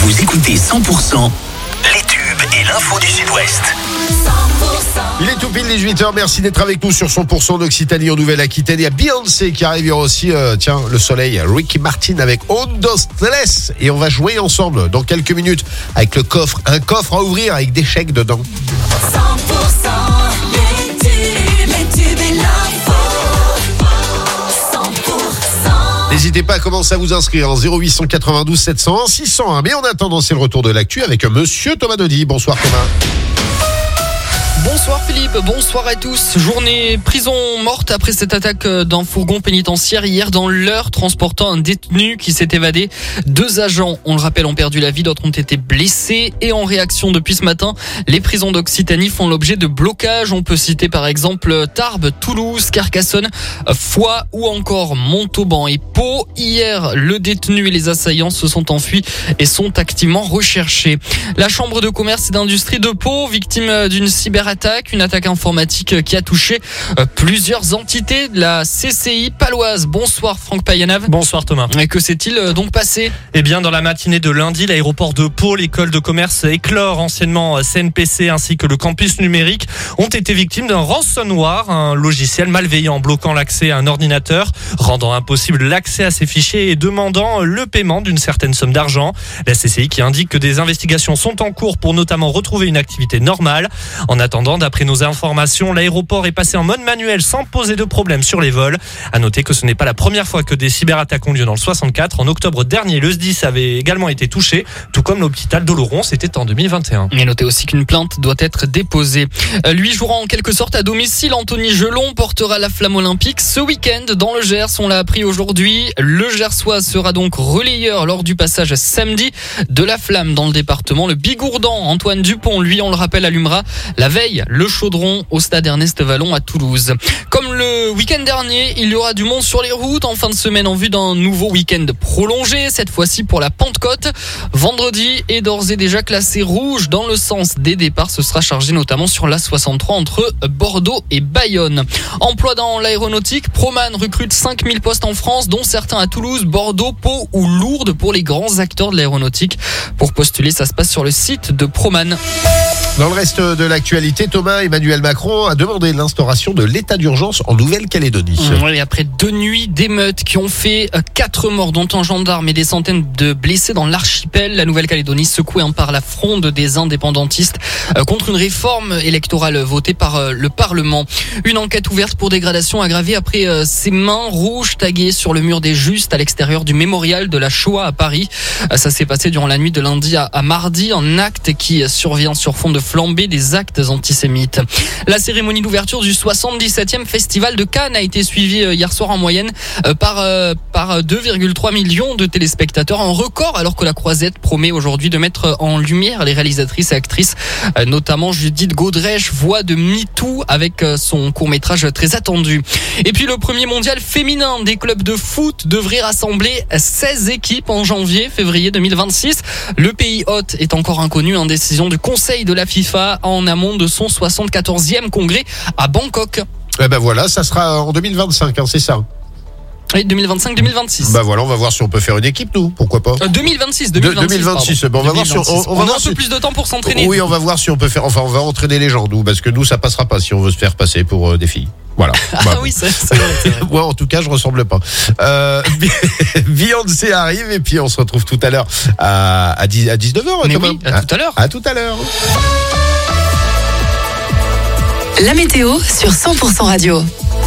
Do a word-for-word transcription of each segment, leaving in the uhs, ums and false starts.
Vous écoutez cent pour cent les tubes et l'info du Sud-Ouest. Il est tout pile dix-huit heures, merci d'être avec nous sur cent pour cent d'Occitanie en Nouvelle-Aquitaine. Il y a Beyoncé qui arrive, il y aura aussi, euh, tiens, le soleil, Ricky Martin avec Hondo Stress. Et on va jouer ensemble dans quelques minutes avec le coffre, un coffre à ouvrir avec des chèques dedans. cent pour cent les tubes, les tubes et l'info. cent pour cent. N'hésitez pas à commencer à vous inscrire en zéro huit cent quatre-vingt-douze sept cent un six cent un. Mais en attendant, c'est le retour de l'actu avec monsieur Thomas Dody. Bonsoir Thomas. Bonsoir Philippe, bonsoir à tous. Journée prison morte après cette attaque d'un fourgon pénitentiaire hier dans l'Eure transportant un détenu qui s'est évadé. Deux agents, on le rappelle, ont perdu la vie, d'autres ont été blessés. Et en réaction depuis ce matin, les prisons d'Occitanie font l'objet de blocages. On peut citer par exemple Tarbes, Toulouse, Carcassonne, Foix ou encore Montauban et Pau. Hier, le détenu et les assaillants se sont enfuis et sont activement recherchés. La chambre de commerce et d'industrie de Pau, victime d'une cyberattaque. Une attaque informatique qui a touché plusieurs entités de la C C I paloise. Bonsoir Franck Payanav. Bonsoir Thomas. Et que s'est-il donc passé ? Eh bien, dans la matinée de lundi, l'aéroport de Pau, l'école de commerce Éclore, anciennement C N P C, ainsi que le campus numérique ont été victimes d'un ransomware, un logiciel malveillant bloquant l'accès à un ordinateur, rendant impossible l'accès à ces fichiers et demandant le paiement d'une certaine somme d'argent. La C C I qui indique que des investigations sont en cours pour notamment retrouver une activité normale. En attendant, d'après nos informations, l'aéroport est passé en mode manuel sans poser de problème sur les vols. À noter que ce n'est pas la première fois que des cyberattaques ont lieu dans le soixante-quatre. En octobre dernier, le S D I S avait également été touché, tout comme l'hôpital d'Oloron, c'était en deux mille vingt et un. Et notez aussi qu'une plainte doit être déposée. Lui jouera en quelque sorte à domicile. Anthony Gelon portera la flamme olympique ce week-end dans le Gers. On l'a appris aujourd'hui. Le Gersois sera donc relayeur lors du passage samedi de la flamme dans le département. Le Bigourdan, Antoine Dupont, lui, on le rappelle, allumera la veille le chaudron au stade Ernest Vallon à Toulouse. Comme le week-end dernier, il y aura du monde sur les routes en fin de semaine en vue d'un nouveau week-end prolongé, cette fois-ci pour la Pentecôte. Vendredi est d'ores et déjà classé rouge dans le sens des départs. Ce sera chargé notamment sur l'A soixante-trois entre Bordeaux et Bayonne. Emploi dans l'aéronautique, Proman recrute cinq mille postes en France, dont certains à Toulouse, Bordeaux, Pau ou Lourdes pour les grands acteurs de l'aéronautique. Pour postuler, ça se passe sur le site de Proman. Dans le reste de l'actualité, Thomas, Emmanuel Macron a demandé l'instauration de l'état d'urgence en Nouvelle-Calédonie. Oui, après deux nuits d'émeutes qui ont fait quatre morts, dont un gendarme et des centaines de blessés dans l'archipel, la Nouvelle-Calédonie secouée par la fronde des indépendantistes contre une réforme électorale votée par le Parlement. Une enquête ouverte pour dégradation aggravée après ces mains rouges taguées sur le mur des Justes à l'extérieur du mémorial de la Shoah à Paris. Ça s'est passé durant la nuit de lundi à mardi, un acte qui survient sur fond de flambée des actes antisémites. La cérémonie d'ouverture du soixante-dix-septième Festival de Cannes a été suivie hier soir en moyenne par, par deux virgule trois millions de téléspectateurs, un record, alors que la Croisette promet aujourd'hui de mettre en lumière les réalisatrices et actrices, notamment Judith Godrèche, voix de MeToo, avec son court-métrage très attendu. Et puis le premier mondial féminin des clubs de foot devrait rassembler seize équipes en janvier, février deux mille vingt-six. Le pays hôte est encore inconnu, en décision du Conseil de la FIFA en amont de son soixante-quatorzième congrès à Bangkok. Eh ben voilà, ça sera en deux mille vingt-cinq, hein, c'est ça. Oui, deux mille vingt-cinq deux mille vingt-six. Bah voilà, on va voir si on peut faire une équipe, nous, pourquoi pas. Euh, deux mille vingt-six, deux mille vingt-six. deux mille vingt-six, bon, on va voir si on, on, on on va a voir un peu si... plus de temps pour s'entraîner. Oui, on va voir si on peut faire, enfin, on va entraîner les gens, nous, parce que nous, ça passera pas si on veut se faire passer pour euh, des filles. Voilà. Ah bah, oui, c'est ça. Moi, en tout cas, je ressemble pas. Euh, Beyoncé arrive et puis on se retrouve tout à l'heure à, à, dix, à dix-neuf heures. Mais Thomas. oui, à tout à l'heure. À tout à l'heure. La météo sur cent pour cent Radio.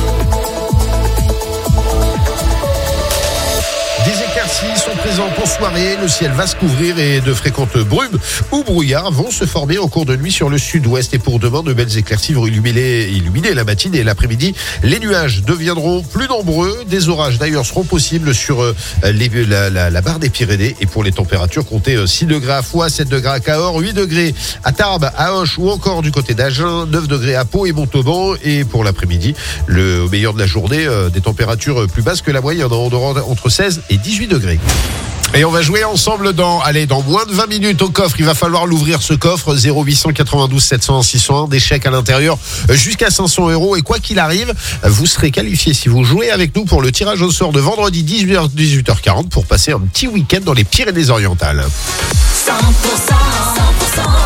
Des éclaircies sont présentes en soirée, le ciel va se couvrir et de fréquentes brumes ou brouillards vont se former en cours de nuit sur le sud-ouest. Et pour demain, de belles éclaircies vont illuminer, illuminer la matinée et l'après-midi. Les nuages deviendront plus nombreux, des orages d'ailleurs seront possibles sur euh, les, la, la, la barre des Pyrénées. Et pour les températures, comptez euh, six degrés à Foix, sept degrés à Cahors, huit degrés à Tarbes, à Auch ou encore du côté d'Agen, neuf degrés à Pau et Montauban. Et pour l'après-midi, le au meilleur de la journée, euh, des températures plus basses que la moyenne, on aura entre seize et dix-huit degrés. Et on va jouer ensemble dans, allez, dans moins de vingt minutes au coffre. Il va falloir l'ouvrir, ce coffre. zéro huit cent quatre-vingt-douze sept cent un six cent un. Des chèques à l'intérieur jusqu'à cinq cents euros. Et quoi qu'il arrive, vous serez qualifié si vous jouez avec nous pour le tirage au sort de vendredi dix-huit heures quarante pour passer un petit week-end dans les Pyrénées-Orientales. cent pour cent, cent pour cent.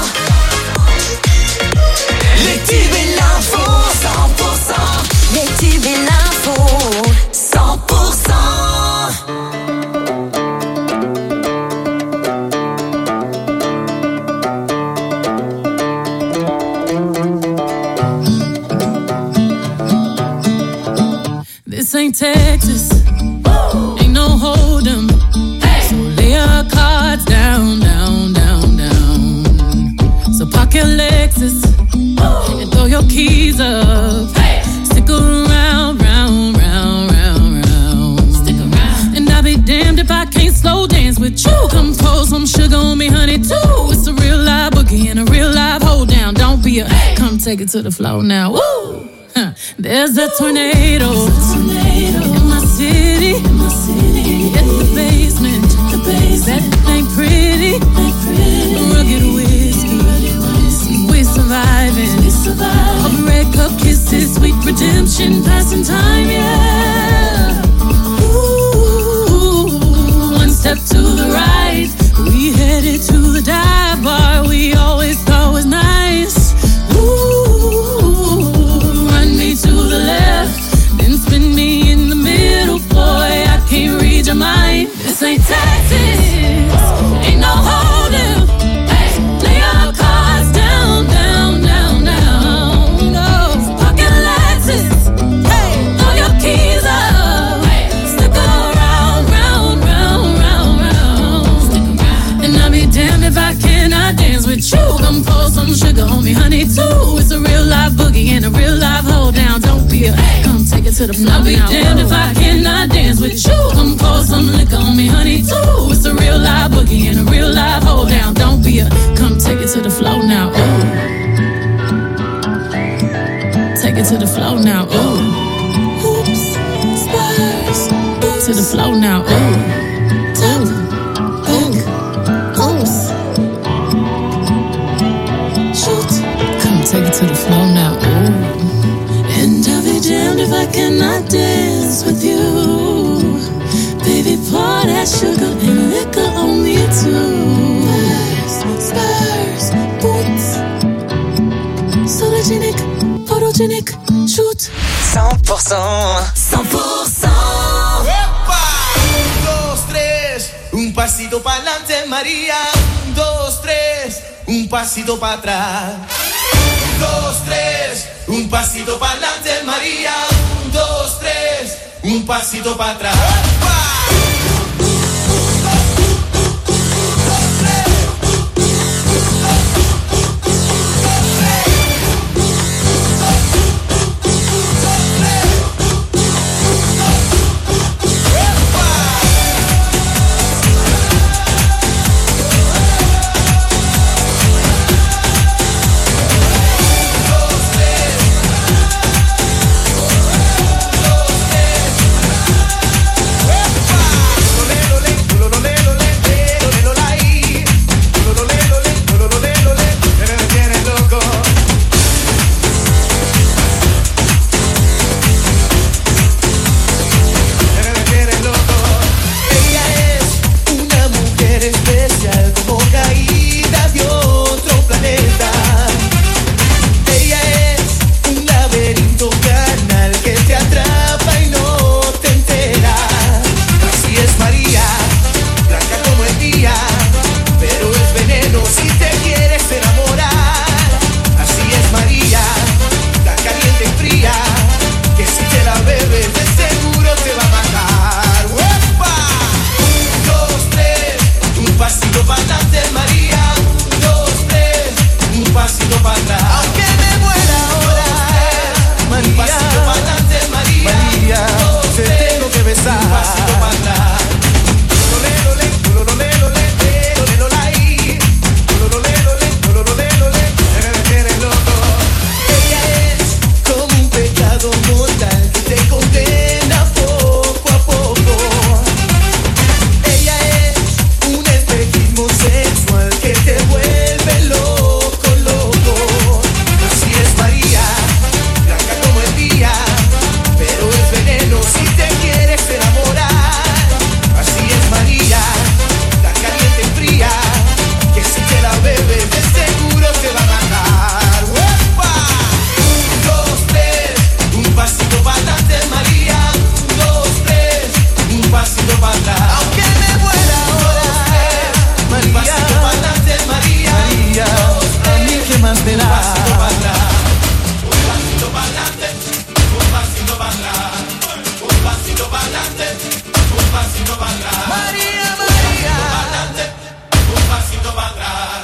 Les tubes et l'info, cent pour cent. Les tubes et l'info, cent pour cent. This ain't Texas, ain't no hold'em. So lay your cards down, down, down, down. So park your Lexus and throw your keys up. Stick around, round, round, round, round. Stick around. And I'll be damned if I can't slow dance with you. Come pour some sugar on me, honey, too. It's a real live boogie and a real live hold down. Don't be a, come take it to the floor now. Woo! Huh. There's a tornado, in my city, in my city. Hit the basement, the basement. That ain't pretty, ain't pretty. Rugged whiskey, we're surviving. We survive. Of red cup kisses, sweet redemption, passing time, yeah. Ooh, one step to the right, we headed to the dive bar we always thought was nice. To the left, then spin me in the middle, boy, I can't read your mind. This ain't Texas, ain't no hold'em. Hey, lay your cards down, down, down, down. No, pocket Lexus, hey, throw your keys up. Hey, stick around, round, round, round, round. Stick around. And I'll be damned if I cannot dance with you. Come pour some sugar on me, honey, too. It's a real live boogie and a real live hold down. Don't be a, come take it to the floor. I'll be damned if I cannot dance with you. Come pour some liquor on me, honey, too. It's a real live boogie and a real live hold down. Don't be a, come take it to the floor now. Ooh. Take it to the floor now. Ooh. Oops, spurs. Oops. To the floor now. Ooh. Tap. Ooh. Oops. Shoot. Come take it to the floor now. Ooh. And I'll be damned if I cannot dance with you. Baby, pour that sugar and liquor on me too. Spurs, boots, sologenic, photogenic, shoot. cent pour cent, cent pour cent. Un, dos, tres, un pasito pa'lante, María. Un, dos, tres, un pasito para atrás. Un, dos, tres, un pasito pa'lante, María. Un, dos, tres, un pasito para atrás.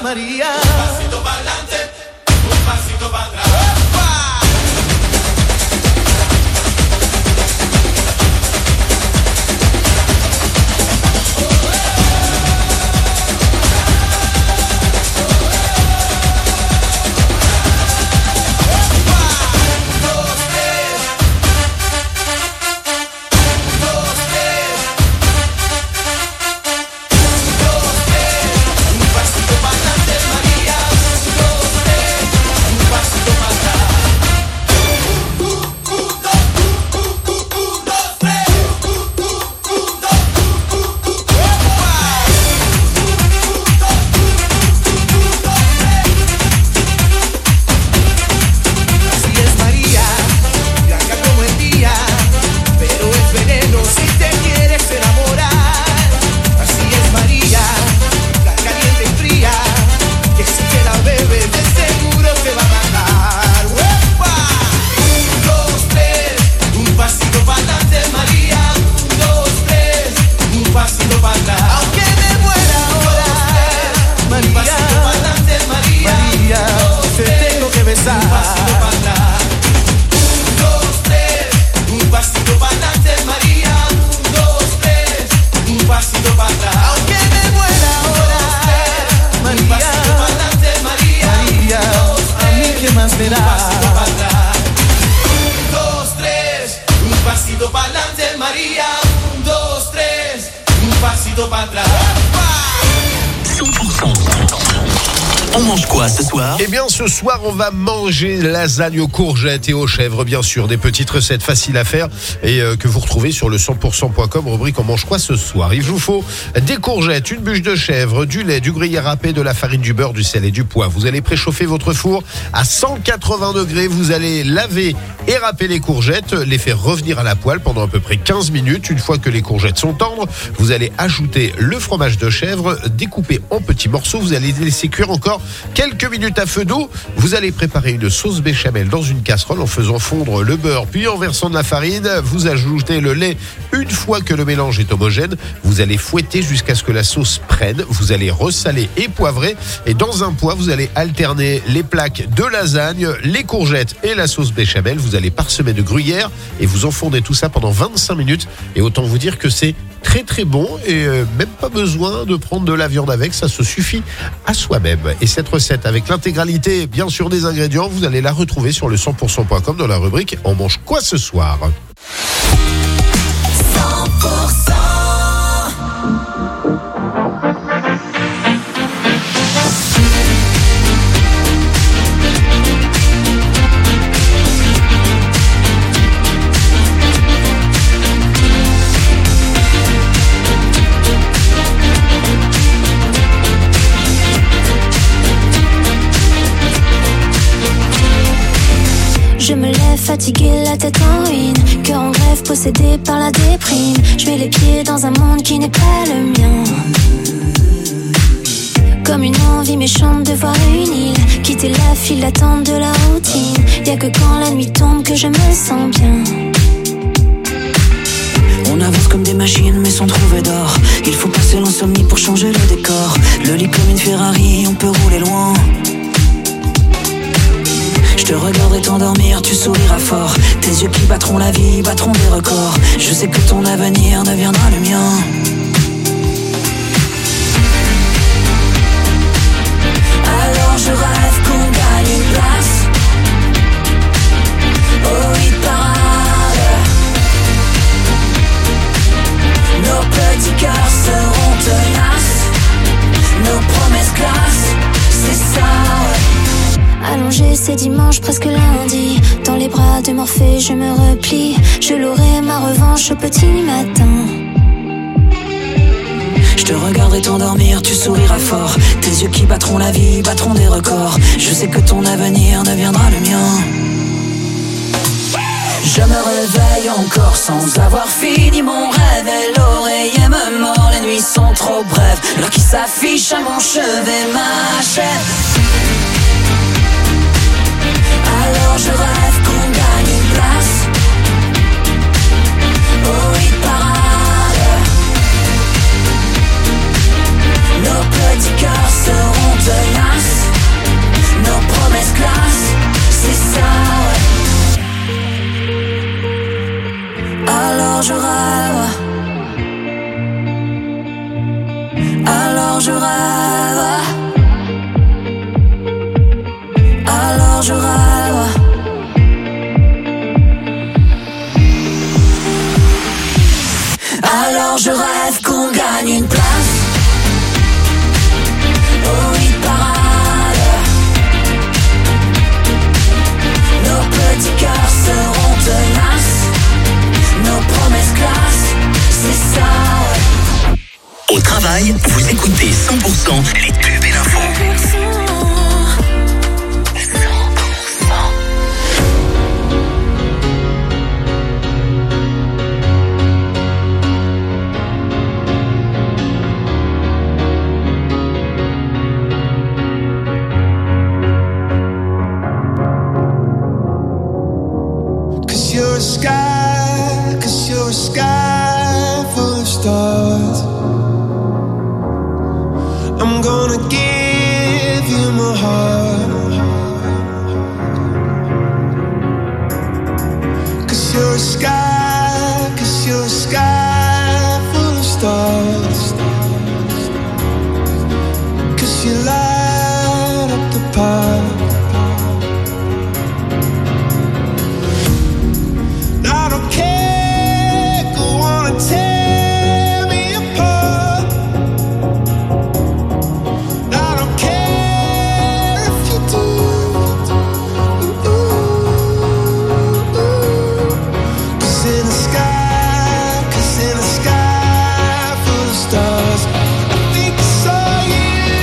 María. Un pasito pa'lante, un pasito para atrás. On mange quoi ce soir? Eh bien, ce soir, on va manger lasagne aux courgettes et aux chèvres, bien sûr. Des petites recettes faciles à faire et euh, que vous retrouvez sur le cent pour cent point com, rubrique On mange quoi ce soir? Il vous faut des courgettes, une bûche de chèvre, du lait, du gruyère râpé, de la farine, du beurre, du sel et du poivre. Vous allez préchauffer votre four à cent quatre-vingts degrés. Vous allez laver et râper les courgettes, les faire revenir à la poêle pendant à peu près quinze minutes. Une fois que les courgettes sont tendres, vous allez ajouter le fromage de chèvre découpé en petits morceaux. Vous allez laisser cuire encore quelques minutes à feu d'eau. Vous allez préparer une sauce béchamel dans une casserole en faisant fondre le beurre, puis en versant de la farine. Vous ajoutez le lait. Une fois que le mélange est homogène, vous allez fouetter jusqu'à ce que la sauce prenne. Vous allez ressaler et poivrer. Et dans un poêle, vous allez alterner les plaques de lasagne, les courgettes et la sauce béchamel. Vous allez parsemer de gruyère et vous enfondez tout ça pendant vingt-cinq minutes. Et autant vous dire que c'est très très bon et euh, même pas besoin de prendre de la viande avec, ça se suffit à soi-même. Et cette recette avec l'intégralité bien sûr des ingrédients, vous allez la retrouver sur le cent pour cent point com dans la rubrique On mange quoi ce soir? cent pour cent Je me lève fatiguée, la tête en ruine, cœur en grève, possédé par la déprime. Je mets les pieds dans un monde qui n'est pas le mien. Comme une envie méchante de voir une île, quitter la file d'attente de la routine. Y'a que quand la nuit tombe que je me sens bien. On avance comme des machines mais sans trouver d'or. Il faut passer l'insomnie pour changer le décor. Le lit comme une Ferrari, on peut rouler loin. Je te regarderai t'endormir, tu souriras fort. Tes yeux qui battront la vie, battront des records. Je sais que ton avenir deviendra le mien. Alors je rêve qu'on gagne une place au hit parade. Nos petits cœurs seront tenaces. Nos promesses classent, c'est ça, ouais. Allongé, c'est dimanche, presque lundi. Dans les bras de Morphée, je me replie. Je l'aurai ma revanche au petit matin. Je te regarderai t'endormir, tu souriras fort. Tes yeux qui battront la vie, battront des records. Je sais que ton avenir deviendra le mien. Je me réveille encore sans avoir fini mon rêve. Et l'oreiller me mord, les nuits sont trop brèves. L'heure qui s'affiche à mon chevet m'achève. Alors je rêve qu'on gagne une place au hit parade. Nos petits cœurs seront tenaces. Vous écoutez cent pour cent les tubes et l'info. Cause you're a sky, cause you're a sky full of stars. I'm gonna give you my heart. Cause you're a sky, cause you're a sky full of stars. Cause you light up the park. I don't care, go on and tear me apart. I don't care if you do. Cause in the sky, cause in the sky full of stars, I think I saw you.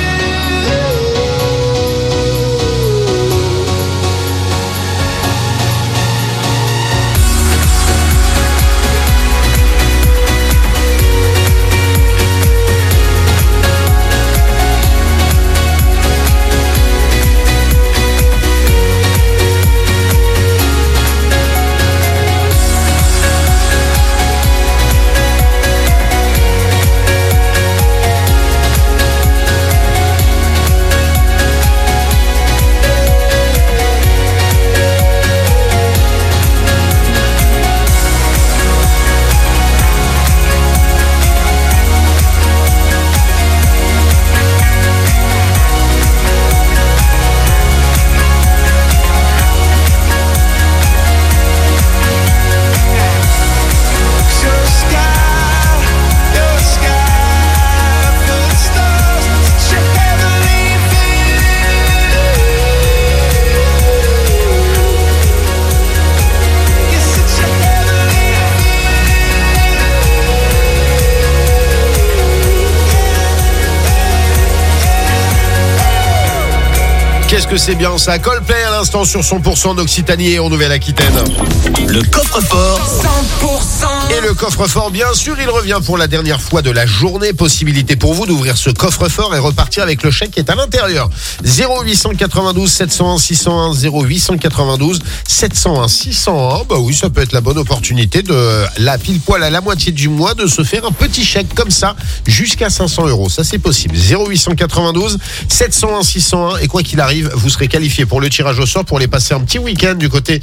Qu'est-ce que c'est bien ça? Coldplay à l'instant sur cent pour cent d'Occitanie et en Nouvelle-Aquitaine. Le coffre-fort cent pour cent. Et le coffre-fort, bien sûr, il revient pour la dernière fois de la journée. Possibilité pour vous d'ouvrir ce coffre-fort et repartir avec le chèque qui est à l'intérieur. zéro huit cent quatre-vingt-douze sept cent un six cent un, zéro huit cent quatre-vingt-douze sept cent un six cent un. Bah oui, ça peut être la bonne opportunité de la pile poil à la moitié du mois de se faire un petit chèque comme ça jusqu'à cinq cents euros. Ça, c'est possible. zéro huit cent quatre-vingt-douze sept cent un six cent un. Et quoi qu'il arrive, vous serez qualifié pour le tirage au sort pour aller passer un petit week-end du côté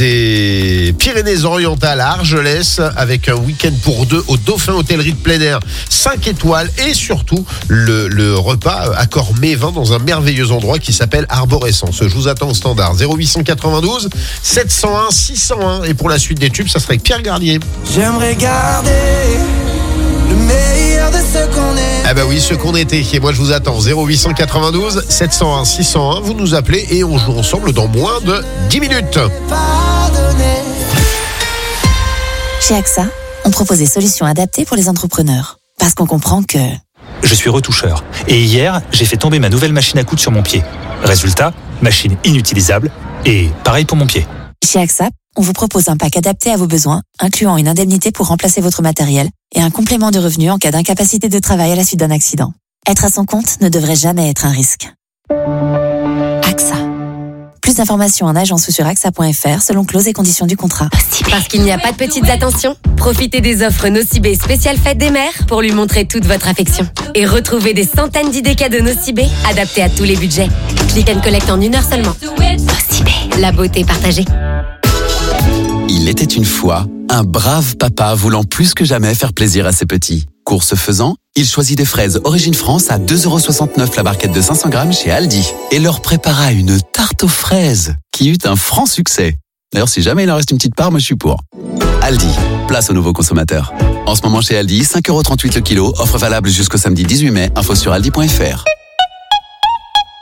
des Pyrénées-Orientales à Argelès avec un week-end pour deux au Dauphin Hôtellerie de plein air cinq étoiles et surtout le, le repas accord mets vin dans un merveilleux endroit qui s'appelle Arborescence. Je vous attends au standard zéro huit cent quatre-vingt-douze sept cent un six cent un et pour la suite des tubes, ça serait avec Pierre Garnier. J'aimerais garder le meilleur de ce qu'on est. Ah bah oui, ce qu'on était. Et moi je vous attends zéro huit cent quatre-vingt-douze sept cent un six cent un. Vous nous appelez et on joue ensemble dans moins de dix minutes. Pardonner. Chez AXA, on propose des solutions adaptées pour les entrepreneurs. Parce qu'on comprend que... Je suis retoucheur. Et hier, j'ai fait tomber ma nouvelle machine à coudre sur mon pied. Résultat, machine inutilisable. Et pareil pour mon pied. Chez AXA, on vous propose un pack adapté à vos besoins, incluant une indemnité pour remplacer votre matériel et un complément de revenu en cas d'incapacité de travail à la suite d'un accident. Être à son compte ne devrait jamais être un risque. AXA. Plus d'informations en agence ou sur A X A point F R selon clauses et conditions du contrat. Parce qu'il n'y a pas de petites attentions, profitez des offres Nocibé spéciale fête des mères pour lui montrer toute votre affection. Et retrouvez des centaines d'idées cadeaux Nocibé adaptés à tous les budgets. Click and collect en une heure seulement. Nocibé, la beauté partagée. Il était une fois un brave papa voulant plus que jamais faire plaisir à ses petits. Course faisant, il choisit des fraises Origine France à deux euros soixante-neuf la barquette de cinq cents grammes chez Aldi et leur prépara une tarte aux fraises qui eut un franc succès. D'ailleurs, si jamais il en reste une petite part, moi je suis pour. Aldi, place aux nouveaux consommateurs. En ce moment chez Aldi, cinq euros trente-huit le kilo, offre valable jusqu'au samedi dix-huit mai, info sur aldi point F R.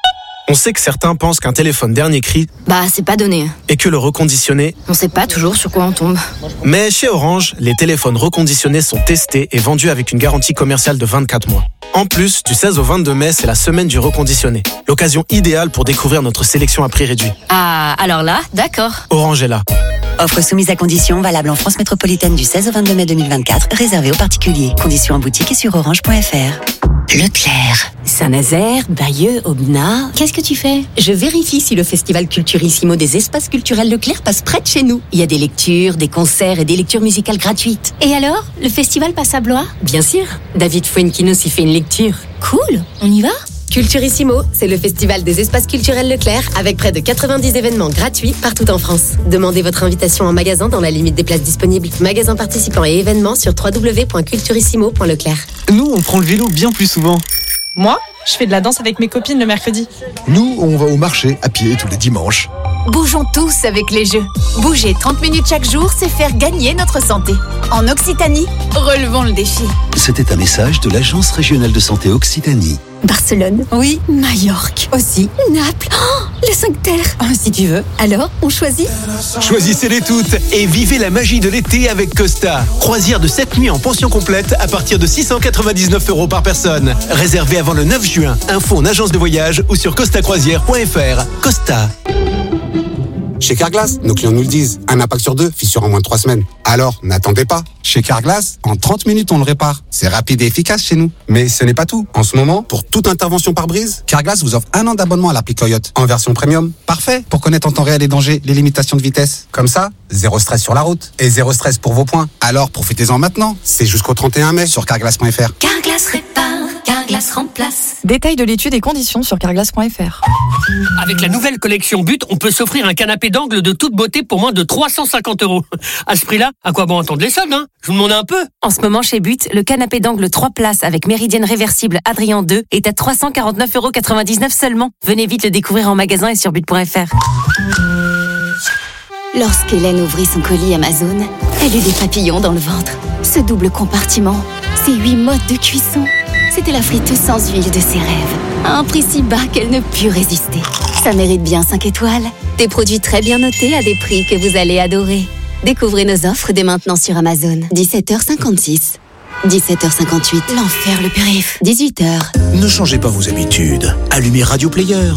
On sait que certains pensent qu'un téléphone dernier cri, bah c'est pas donné. Et que le reconditionné, on sait pas toujours sur quoi on tombe. Mais chez Orange, les téléphones reconditionnés sont testés et vendus avec une garantie commerciale de vingt-quatre mois. En plus, du seize au vingt-deux mai, c'est la semaine du reconditionné. L'occasion idéale pour découvrir notre sélection à prix réduit. Ah, alors là, d'accord. Orange est là. Offre soumise à conditions, valable en France métropolitaine du seize au vingt-deux mai deux mille vingt-quatre, réservée aux particuliers. Conditions en boutique et sur orange point f r. Leclerc, Saint-Nazaire, Bayeux, Aubenas. Qu'est-ce que tu fais? Je vérifie si le festival Culturissimo des espaces culturels Leclerc passe près de chez nous. Il y a des lectures, des concerts et des lectures musicales gratuites. Et alors, le festival passe à Blois? Bien sûr. David Fuenquinos y fait une lecture. Cool, on y va? Culturissimo, c'est le festival des espaces culturels Leclerc avec près de quatre-vingt-dix événements gratuits partout en France. Demandez votre invitation en magasin dans la limite des places disponibles. Magasins participants et événements sur w w w point culturissimo point leclerc. Nous, on prend le vélo bien plus souvent. Moi, je fais de la danse avec mes copines le mercredi. Nous, on va au marché à pied tous les dimanches. Bougeons tous avec les jeux. Bouger trente minutes chaque jour, c'est faire gagner notre santé. En Occitanie, relevons le défi. C'était un message de l'Agence régionale de santé Occitanie. Barcelone. Oui. Majorque. Aussi. Naples. Oh, les cinq terres. Oh, si tu veux. Alors, on choisit? Choisissez-les toutes et vivez la magie de l'été avec Costa. Croisière de sept nuits en pension complète à partir de six cent quatre-vingt-dix-neuf euros par personne. Réservé avant le neuf juin. Info en agence de voyage ou sur costa croisière point f r. Costa. Chez Carglass, nos clients nous le disent, un impact sur deux, fissure en moins de trois semaines. Alors, n'attendez pas. Chez Carglass, en trente minutes, on le répare. C'est rapide et efficace chez nous. Mais ce n'est pas tout. En ce moment, pour toute intervention par brise, Carglass vous offre un an d'abonnement à l'appli Coyote en version premium. Parfait pour connaître en temps réel les dangers, les limitations de vitesse. Comme ça, zéro stress sur la route et zéro stress pour vos points. Alors, profitez-en maintenant. C'est jusqu'au trente et un mai sur carglass point f r. Carglass répare, Carglass remplace. Détails de l'étude et conditions sur carglass point f r. Avec la nouvelle collection But, on peut s'offrir un canapé d'angle de toute beauté pour moins de trois cent cinquante euros. À ce prix-là, à quoi bon attendre les soldes, hein? Je vous demande un peu. En ce moment, chez But, le canapé d'angle trois places avec méridienne réversible Adrien deux est à trois cent quarante-neuf euros quatre-vingt-dix-neuf seulement. Venez vite le découvrir en magasin et sur but point f r. Lorsqu'Hélène ouvrit son colis Amazon, elle eut des papillons dans le ventre. Ce double compartiment, ces huit modes de cuisson, c'était la friteuse sans huile de ses rêves. À un prix si bas qu'elle ne put résister. Ça mérite bien cinq étoiles. Des produits très bien notés à des prix que vous allez adorer. Découvrez nos offres dès maintenant sur Amazon. dix-sept heures cinquante-six. dix-sept heures cinquante-huit. L'enfer, le périph'. dix-huit heures. Ne changez pas vos habitudes. Allumez Radio Player.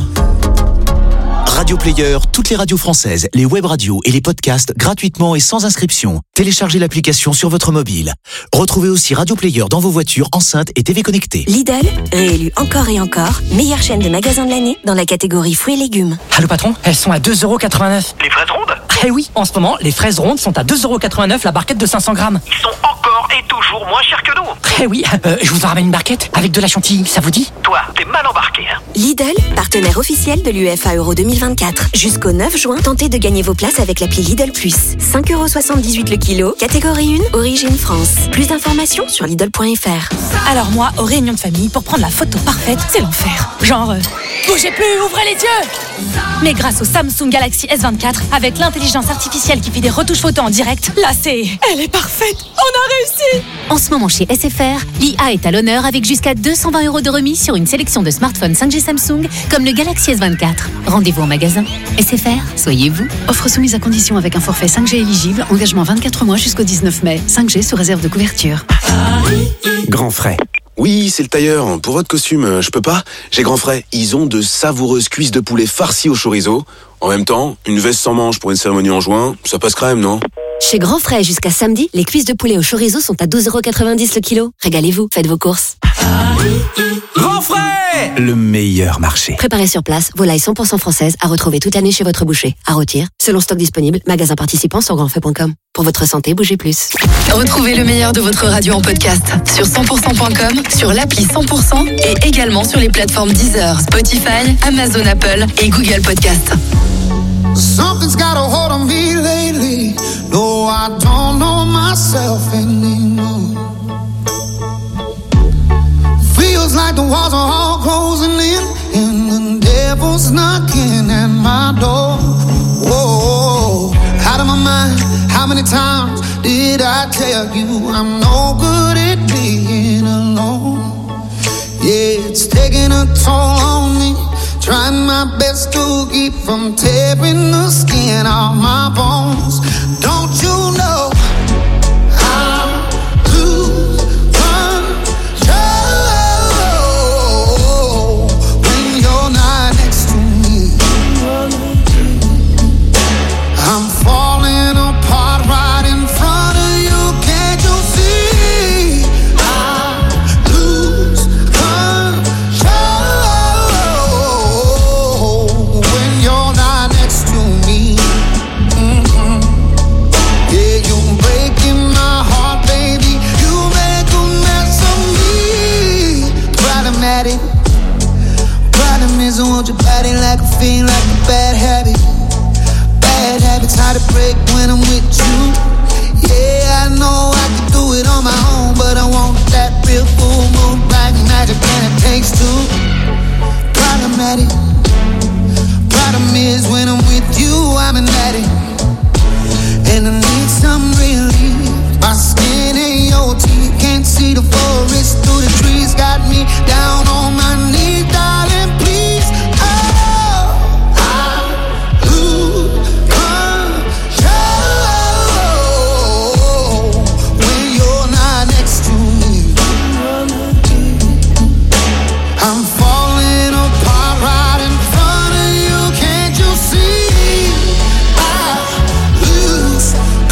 Radio Player, toutes les radios françaises, les web radios et les podcasts gratuitement et sans inscription. Téléchargez l'application sur votre mobile. Retrouvez aussi Radio Player dans vos voitures, enceintes et T V connectées. Lidl, réélu encore et encore, meilleure chaîne de magasins de l'année dans la catégorie fruits et légumes. Allô patron, elles sont à deux euros quatre-vingt-neuf. Les fraises rondes? Eh oui, en ce moment, les fraises rondes sont à deux euros quatre-vingt-neuf la barquette de cinq cents grammes. Ils sont encore et toujours moins chers que nous. Eh oui, euh, je vous en ramène une barquette avec de la chantilly, ça vous dit? Toi, t'es mal embarqué, hein. Lidl, partenaire officiel de l'U E F A Euro deux mille vingt-quatre. Jusqu'au neuf juin, tentez de gagner vos places avec l'appli Lidl Plus. cinq euros soixante-dix-huit le kilo, catégorie un, origine France. Plus d'informations sur lidl point f r. Alors moi, aux réunions de famille, pour prendre la photo parfaite, c'est l'enfer. Genre, euh, bougez plus, ouvrez les yeux. Mais grâce au Samsung Galaxy S vingt-quatre, avec l'intelligence artificielle qui fait des retouches photos en direct, là c'est... Elle est parfaite. On a réussi. En ce moment chez S F R, l'I A est à l'honneur avec jusqu'à deux cent vingt euros de remise sur une sélection de smartphones cinq G Samsung comme le Galaxy S vingt-quatre. Rendez-vous en magasin. S F R, soyez vous. Offre soumise à condition avec un forfait cinq G éligible. Engagement vingt-quatre mois jusqu'au dix-neuf mai. cinq G sous réserve de couverture. Grand Frais. Oui, c'est le tailleur. Pour votre costume, je peux pas. J'ai Grand Frais. Ils ont de savoureuses cuisses de poulet farcies au chorizo. En même temps, une veste sans manches pour une cérémonie en juin, ça passe quand même, non? Chez Grand Frais, jusqu'à samedi, les cuisses de poulet au chorizo sont à douze euros quatre-vingt-dix le kilo. Régalez-vous, faites vos courses. Grand Frais, le meilleur marché. Préparez sur place, volailles cent pour cent françaises à retrouver toute l'année chez votre boucher. À rôtir, selon stock disponible, magasin participant sur grand frais point com. Pour votre santé, bougez plus. Retrouvez le meilleur de votre radio en podcast sur cent pour cent point com, sur l'appli cent pour cent et également sur les plateformes Deezer, Spotify, Amazon Apple et Google Podcast. Something's got a hold on me lately. No, I don't know myself anymore. Feels like the walls are all closing in, and the devil's knocking at my door. Whoa, out of my mind. How many times did I tell you I'm no good at being alone? Yeah, it's taking a toll on me. Trying my my best to keep from tearing the skin off my bones. Don't you know I'm lose control when you're not next to me. I'm falling apart right in front of you. Can't you see? I lose control when you're not next to me. Mm-hmm. Yeah, you're breaking my heart, baby. You make a mess of me. Problematic. Problem is, I want your body like a fiend, like a bad habit. Bad habits hard to break when I'm with you. Yeah, I know I can do it on my own, but I want that real full moon, black magic, and it takes two. Problematic. Problem is when I'm with you, I'm an addict, and I need some relief. My skin and your teeth can't see the forest through the trees. Got me down on my knees, darling, please. Oh, I lose control when you're not next to me. I'm falling apart right in front of you. Can't you see? I lose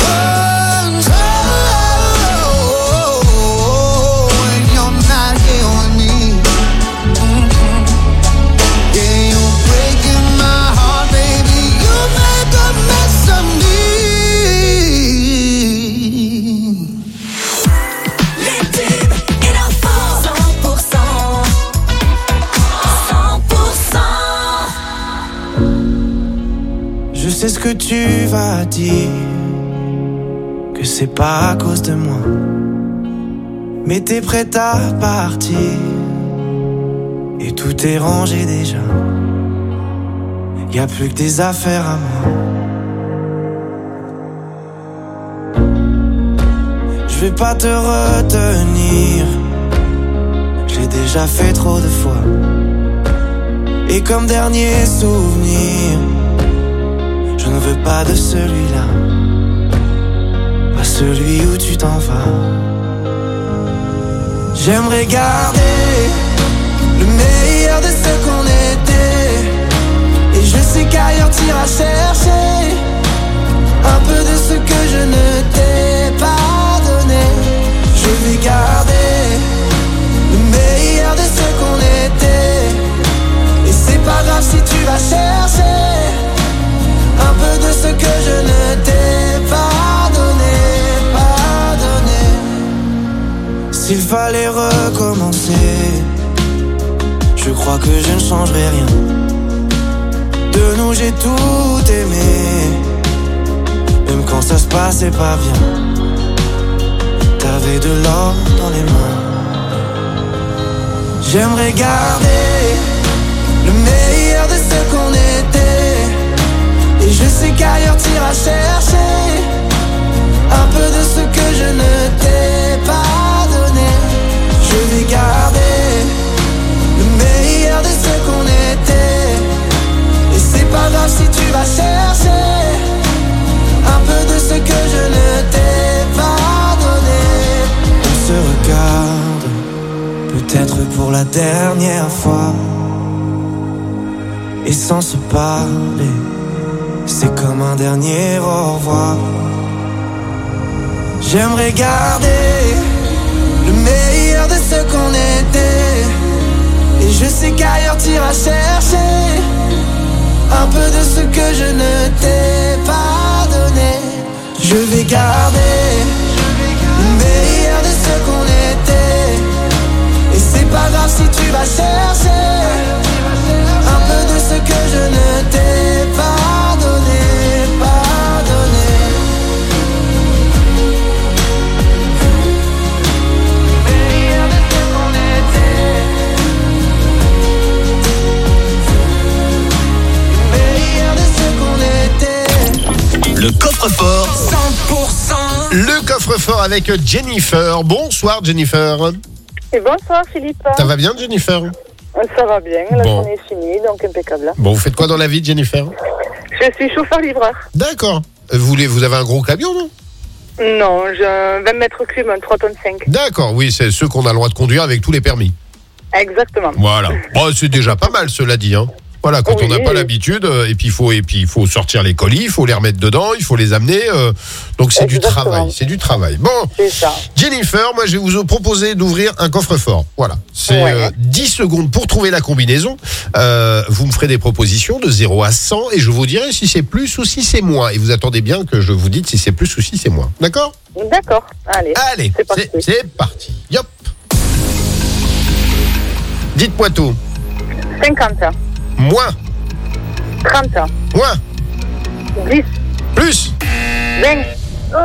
control when you're not here with me. Mm-hmm. Yeah, you're breaking my heart, baby. You make a mess of me. Les tubes et l'info cent pour cent cent pour cent. Je sais ce que tu vas dire, que c'est pas à cause de moi, mais t'es prête à partir, et tout est rangé déjà. Y a plus que des affaires à moi. Je vais pas te retenir, j'ai déjà fait trop de fois. Et comme dernier souvenir, je ne veux pas de celui-là, pas celui où tu t'en vas. J'aimerais garder le meilleur de ce qu'on était, et je sais qu'ailleurs t'iras chercher un peu de ce que je ne t'ai pas donné. Je vais garder le meilleur de ce qu'on était, et c'est pas grave si tu vas chercher un peu de ce que je ne t'ai pas donné, pas donné. S'il fallait recommencer, je crois que je ne changerai rien. De nous j'ai tout aimé, même quand ça se passait pas bien. T'avais de l'or dans les mains. J'aimerais garder le meilleur de ce qu'on était, et je sais qu'ailleurs t'iras chercher un peu de ce que je ne t'ai pas donné. Je vais garder le meilleur de ce qu'on était, et c'est pas grave si tu vas chercher un peu de ce que je ne t'ai pas donné. On se regarde, peut-être pour la dernière fois, et sans se parler, c'est comme un dernier au revoir. J'aimerais garder le meilleur de ce qu'on était, et je sais qu'ailleurs t'iras chercher un peu de ce que je ne t'ai pas donné. Je vais garder le meilleur de ce qu'on était, et c'est pas grave si tu vas chercher un peu de ce que je ne t'ai pas donné, pas donné. Meilleur de ce qu'on était, meilleur de ce qu'on était. Le coffre-fort cent pour cent. Le coffre-fort avec Jennifer. Bonsoir Jennifer. Et bonsoir Philippe. Ça va bien Jennifer? Ça va bien, la Bon. journée est finie, donc impeccable. Bon, vous faites quoi dans la vie, Jennifer? Je suis chauffeur-livreur. D'accord. Vous, voulez, vous avez un gros camion, non? Non, j'ai un vingt mètres cubes, un trois tonnes cinq. D'accord, oui, c'est ceux qu'on a le droit de conduire avec tous les permis. Exactement. Voilà. Oh, c'est déjà pas mal, cela dit, hein. Voilà, quand Oui. on n'a pas l'habitude, euh, et puis il faut, et puis il faut sortir les colis, il faut les remettre dedans, il faut les amener. euh, donc c'est du Exactement. travail, c'est du travail. Bon, C'est ça. Jennifer, moi je vais vous proposer d'ouvrir un coffre-fort. Voilà, c'est Ouais. euh, dix secondes pour trouver la combinaison. Euh, vous me ferez des propositions de zéro à cent et je vous dirai si c'est plus ou si c'est moins. Et vous attendez bien que je vous dise si c'est plus ou si c'est moins. D'accord? D'accord, allez. Allez, c'est parti. c'est c'est parti. Yop. Dites-moi tout. cinquante, Moins, trente, moins, dix, plus. vingt. Oh.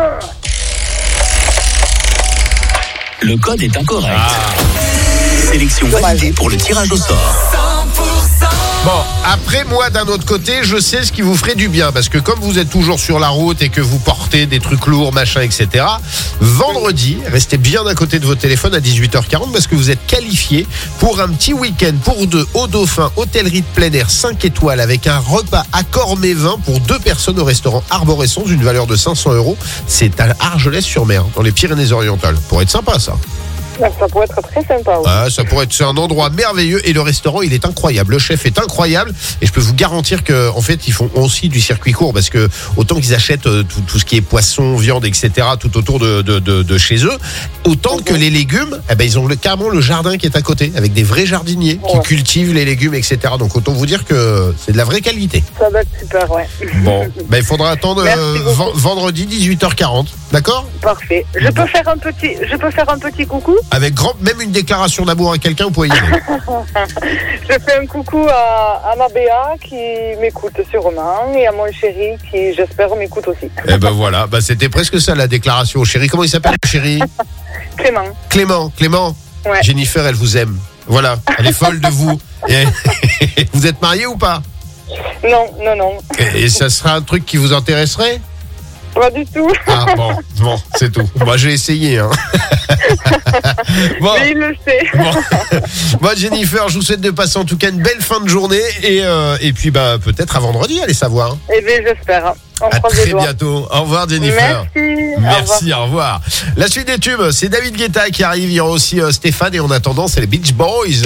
Le code est incorrect. Sélection validée pour le tirage au sort. Bon, après moi d'un autre côté, je sais ce qui vous ferait du bien parce que comme vous êtes toujours sur la route et que vous portez des trucs lourds, machin, et cetera. Vendredi, restez bien à côté de votre téléphone à dix-huit heures quarante parce que vous êtes qualifié pour un petit week-end pour deux au Dauphin, hôtellerie de plein air cinq étoiles avec un repas à Cormévin pour deux personnes au restaurant Arborescence d'une valeur de cinq cents euros. C'est à Argelès-sur-Mer, dans les Pyrénées-Orientales. Pour être sympa, ça. Ça pourrait être très sympa. Oui. Ah, ça pourrait être, c'est un endroit merveilleux et le restaurant il est incroyable, le chef est incroyable et je peux vous garantir que en fait ils font aussi du circuit court parce que autant qu'ils achètent euh, tout, tout ce qui est poisson, viande, et cetera tout autour de, de, de, de chez eux, autant que les légumes, eh ben ils ont le, carrément le jardin qui est à côté avec des vrais jardiniers qui Ouais. cultivent les légumes, et cetera. Donc autant vous dire que c'est de la vraie qualité. Ça va être super, ouais. Bon, ben il faudra attendre Merci euh, beaucoup. ven- vendredi dix-huit heures quarante, d'accord? Parfait. Je peux faire un petit, je peux faire un petit coucou. Avec grand, même une déclaration d'amour à quelqu'un, vous pouvez y aller. Je fais un coucou à, à ma Béa qui m'écoute sûrement et à mon chéri qui, j'espère, m'écoute aussi. Eh ben voilà, ben c'était presque ça la déclaration au chéri. Comment il s'appelle le chéri? Clément. Clément, Clément. Ouais. Jennifer, elle vous aime. Voilà, elle est folle de vous. Et vous êtes mariés ou pas? Non, non, non. Et ça sera un truc qui vous intéresserait? Pas du tout. Ah bon, bon, c'est tout. Moi j'ai essayé. Hein. Bon. Mais il le sait. Bon. Moi Jennifer, je vous souhaite de passer en tout cas une belle fin de journée et, euh, et puis bah, peut-être à vendredi, allez savoir. Eh bien, j'espère. On À croise les très doigts. bientôt. Au revoir Jennifer. Merci. Merci, au revoir. La suite des tubes, c'est David Guetta qui arrive. Il y aura aussi euh, Stéphane et en attendant, c'est les Beach Boys.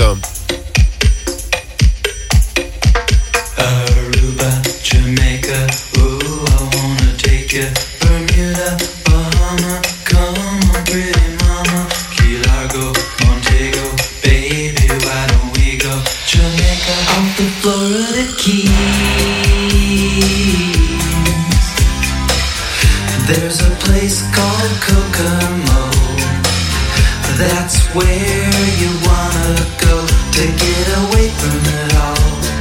Aruba, Jamaica, ooh, I wanna take you. Bermuda, Bahama, come on, pretty mama. Key Largo, Montego, baby, why don't we go? Jamaica, off the Florida Keys. There's a place called Kokomo. That's where you wanna go to get away from it all.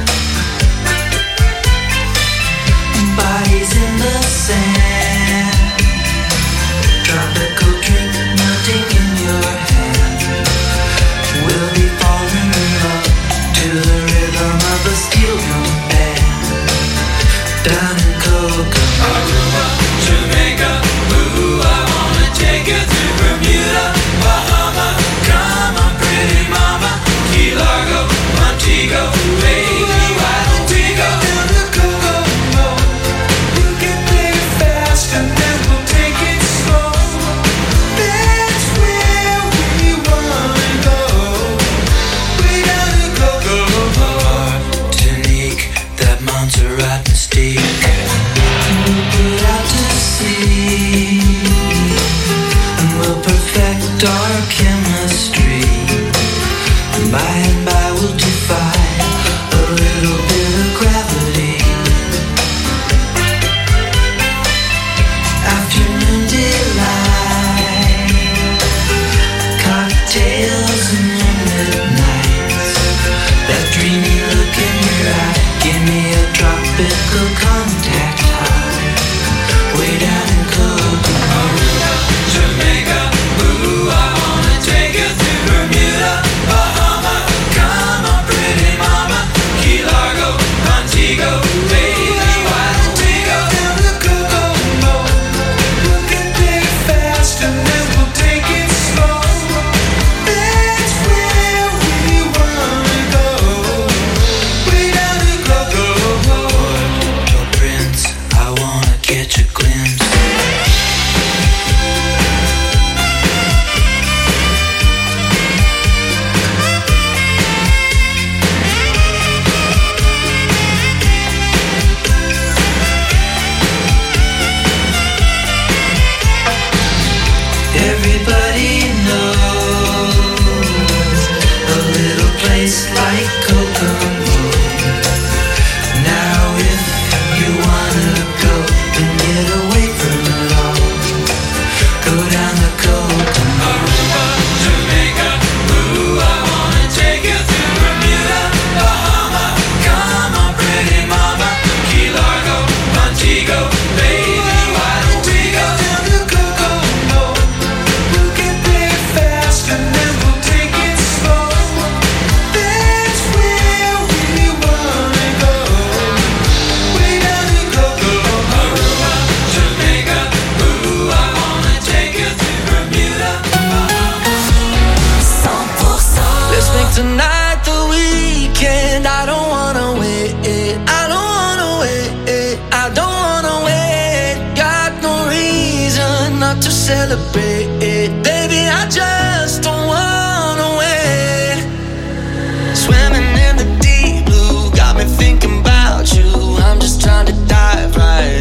Bodies in the sand, tropical drink melting in your hand. We'll be falling in love to the rhythm of a steel drum band. Down in Kokomo, Aruba, Jamaica, ooh, I wanna take you to Bermuda, Bahama. Come on, pretty mama, Key Largo, Montego, baby, why don't we go down to Kokomo? You can play it fast and then we'll take it slow. That's where we wanna go. Way down to Kokomo. Martinique, that Montserrat mystique. We'll put out to sea and we'll perfect our chemistry. By and by we'll defy a little bit of gravity. Afternoon delight, cocktails and moonlit nights. That dreamy look in your eye, give me a tropical contact high. Way down in Kokomo, Jamaica, ooh, I wanna take you to Bermuda, Bahama. Come on, pretty mama, Key Largo, Montego, baby, why don't we go down to Kokomo? We can play it fast and then we'll take it slow. That's where we wanna go. celebrate it. Baby, I just don't wanna wait. Swimming in the deep blue, got me thinking about you. I'm just trying to dive right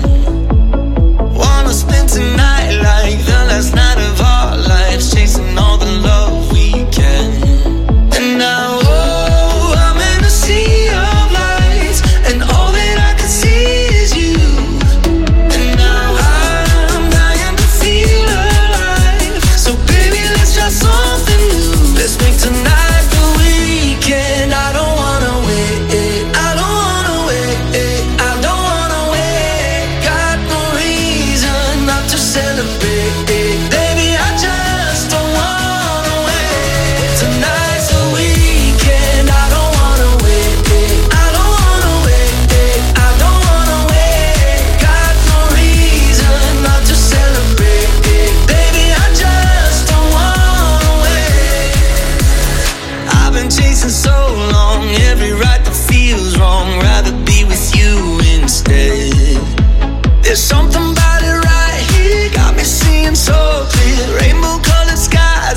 in. Wanna spend tonight like the last night of our lives, chasing all the love we can. And now, oh, I'm in a sea of lights, and all that I can see is you. And now I'm dying to feel alive. So baby, let's try something new. Let's make tonight the weekend. I don't wanna wait, I don't wanna wait, I don't wanna wait. Got no reason not to celebrate, baby, I just don't wanna wait. Tonight's the weekend. I don't wanna wait, I don't wanna wait, I don't wanna wait. Got no reason not to celebrate, baby, I just don't wanna wait. I've been chasing so long, every right that feels wrong. Rather be with you instead. There's something about it right here, got me seeing so clear. Rainbow colored skies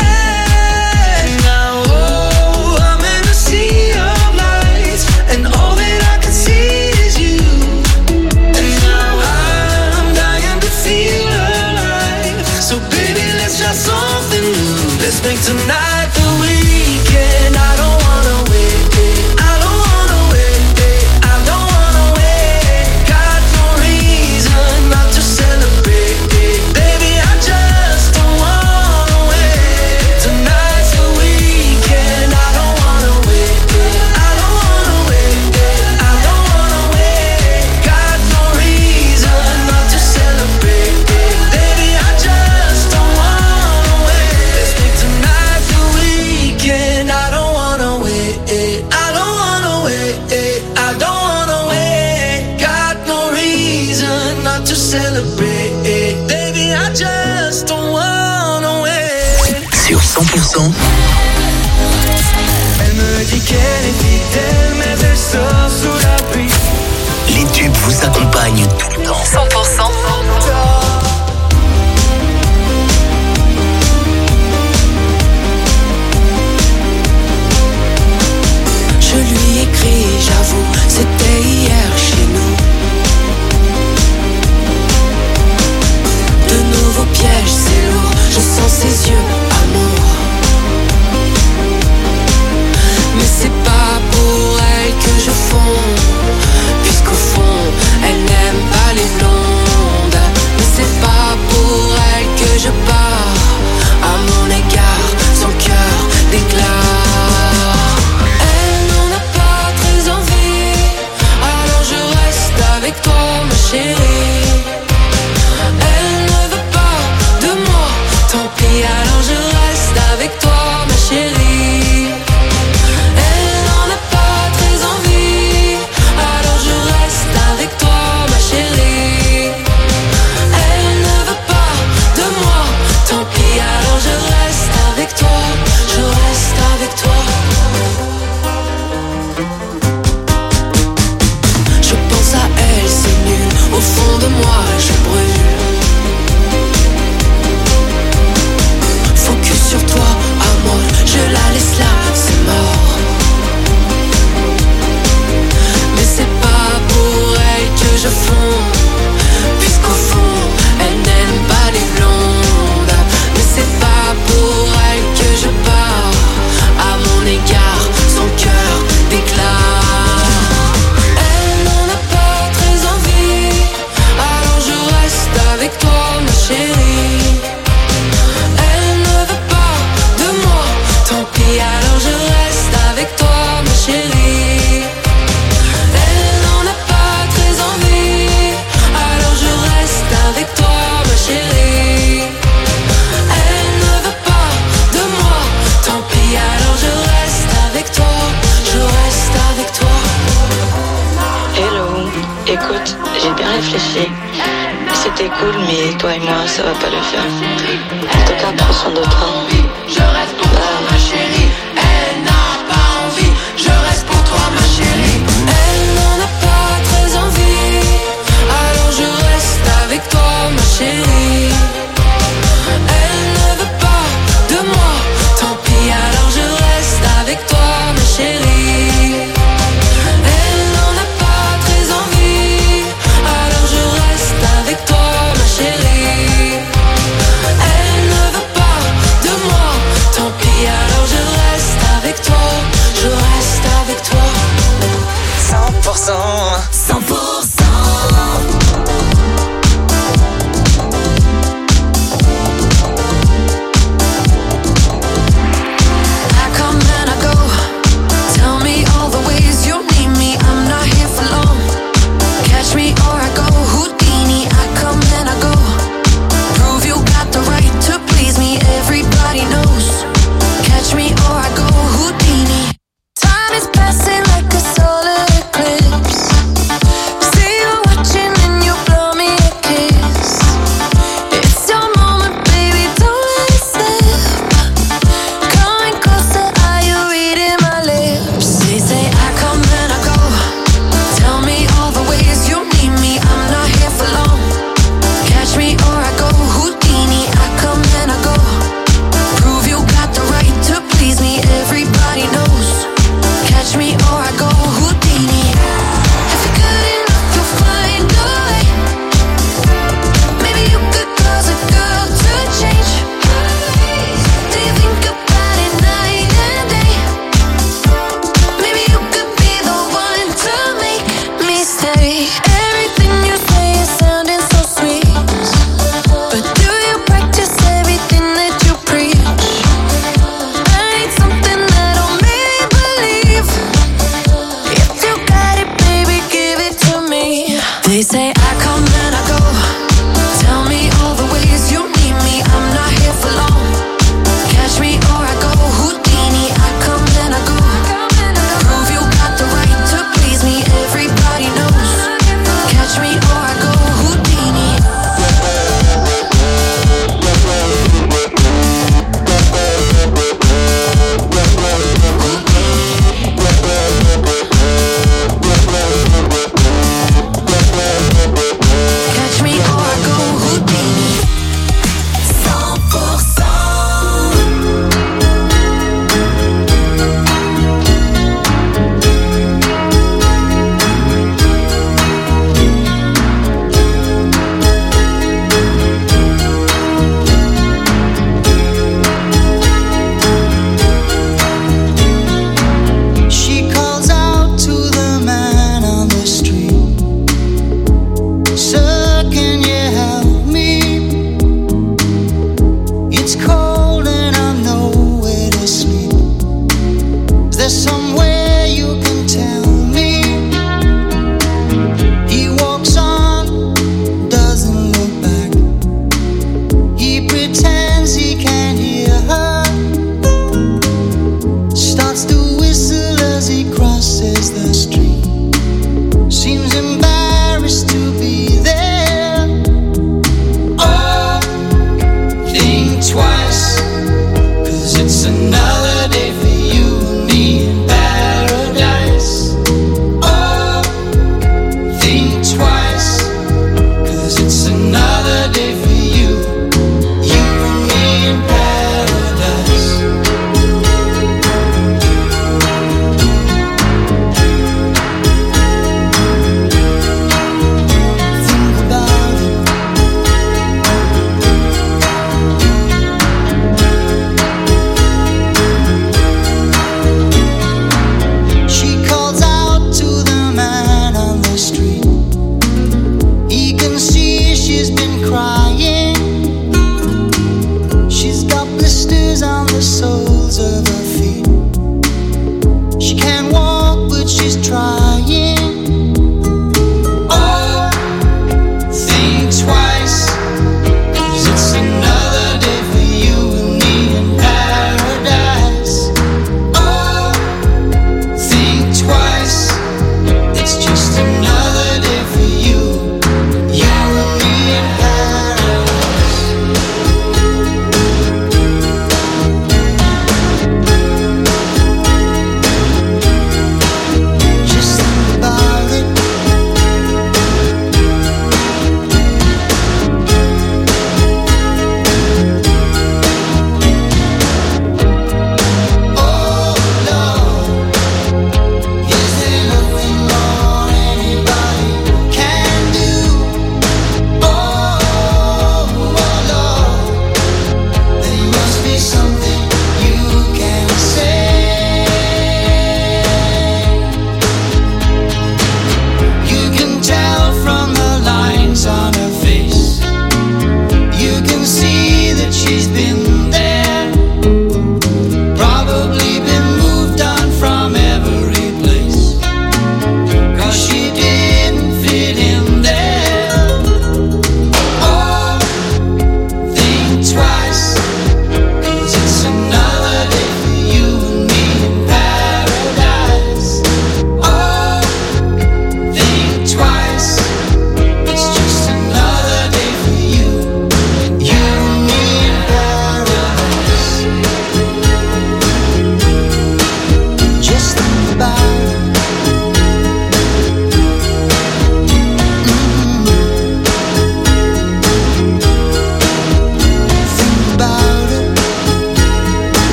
ahead. Now, oh, I'm in a sea of lights, and all that I can see is you. And now I'm dying to feel alive. So baby, let's try something new. Let's make tonight the weekend. I don't wanna wait, I don't wanna wait, I don't wanna wait. Got no reason not to celebrate, baby, I just don't wanna wait. Tonight's the weekend. I don't wanna wait, I don't wanna wait, I don't wanna wait. Got no reason not to celebrate, baby, I just don't wanna wait. Let's make tonight the weekend. I don't wanna wait, I don't wanna wait, I don't wanna wait. Got no reason not to celebrate, baby, I just don't wanna wait. Sur cent pour cent, Elle me dit qu'elle est fidèle, mais elle sort sous la pluie. les tubes vous accompagnent tout le temps. cent pour cent. Je lui écris, j'avoue, c'était hier chez nous. De nouveaux pièges, c'est lourd, je sens ses yeux, amour. Mais c'est pas pour elle que je fonds, puisqu'au fond, elle n'aime pas les blondes. Mais c'est pas pour elle que je pars, à mon égard, son cœur déclare. Elle n'en a pas très envie, alors je reste avec toi, ma chérie. Elle ne veut pas de moi, tant pis, alors je reste avec toi, ma chérie. Elle n'en a pas très envie, alors je reste avec toi, ma chérie. Elle ne veut pas de moi, tant pis, alors je reste avec toi, je reste avec toi. Je pense à elle, c'est nul, au fond de moi je brûle. Focus sur toi, à moi, je la laisse là, c'est mort. Mais c'est pas pour elle que je fonds, puisqu'au fond, elle n'aime pas les blondes. Mais c'est pas pour elle que je pars, à mon égard, son cœur déclare. Elle n'en a pas très envie, alors je reste avec toi, ma chérie. Elle ne veut pas de moi, tant pis, alors je reste avec toi, ma chérie. Elle n'en a pas très envie, alors je reste avec toi, ma chérie. Elle ne veut pas de moi, tant pis, alors je reste avec toi, je reste avec toi. Hello, écoute, j'ai bien réfléchi. C'était cool, mais toi et moi, ça va pas le faire. En tout cas, prends soin de toi. Je reste pour toi, ma chérie. Elle n'a pas envie, je reste pour toi, ma chérie. Elle n'en a pas très envie, alors je reste avec toi, ma chérie. cent. cent pour cent.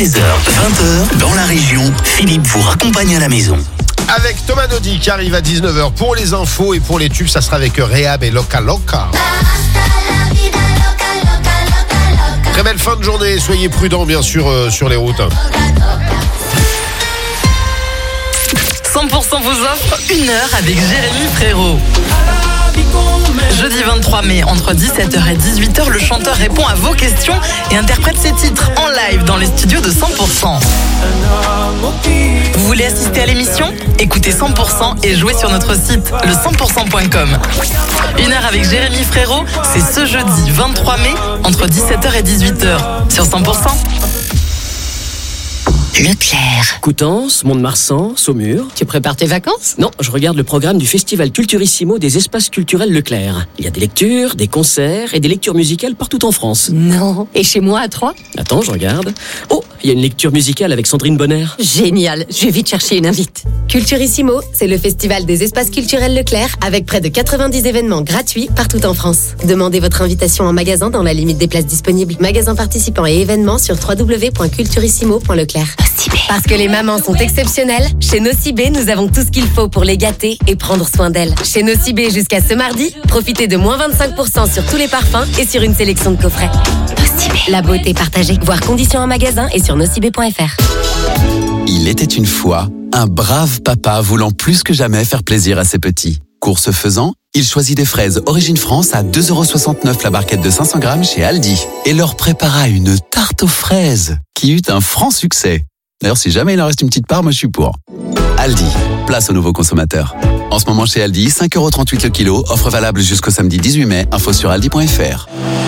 seize heures, vingt heures, dans la région, Philippe vous raccompagne à la maison. Avec Thomas Naudy qui arrive à dix-neuf heures pour les infos et pour les tubes, ça sera avec Rehab et Loca Loca. Très belle fin de journée, soyez prudents bien sûr euh, sur les routes. cent pour cent vous offre une heure avec Jérémy Frérot. Jeudi vingt-trois mai, entre dix-sept heures et dix-huit heures, le chanteur répond à vos questions et interprète ses titres en live dans les studios de cent pour cent. Vous voulez assister à l'émission ? Écoutez cent pour cent et jouez sur notre site, le cent pour cent point com. Une heure avec Jérémy Frérot, c'est ce jeudi vingt-trois mai, entre dix-sept heures et dix-huit heures, sur cent pour cent. Leclerc. Coutances, Mont-de-Marsan, Saumur. Tu prépares tes vacances ? Non, je regarde le programme du Festival Culturissimo des espaces culturels Leclerc. Il y a des lectures, des concerts et des lectures musicales partout en France. Non. Et chez moi à Troyes ? Attends, je regarde. Oh, il y a une lecture musicale avec Sandrine Bonner. Génial, je vais vite chercher une invite. Culturissimo, c'est le festival des espaces culturels Leclerc avec près de quatre-vingt-dix événements gratuits partout en France. Demandez votre invitation en magasin dans la limite des places disponibles. Magasins participants et événements sur w w w point culturissimo point leclerc. Parce que les mamans sont exceptionnelles, chez Nocibé, nous avons tout ce qu'il faut pour les gâter et prendre soin d'elles. Chez Nocibé, jusqu'à ce mardi, profitez de moins vingt-cinq pour cent sur tous les parfums et sur une sélection de coffrets. Nocibé. La beauté partagée. Voir conditions en magasin et sur nocibé point f r. Il était une fois un brave papa voulant plus que jamais faire plaisir à ses petits. Course faisant, il choisit des fraises Origine France à deux euros soixante-neuf la barquette de cinq cents grammes chez Aldi et leur prépara une tarte aux fraises qui eut un franc succès. D'ailleurs, si jamais il en reste une petite part, moi je suis pour. Aldi, place aux nouveaux consommateurs. En ce moment chez Aldi, cinq euros trente-huit le kilo, offre valable jusqu'au samedi dix-huit mai, info sur aldi point f r.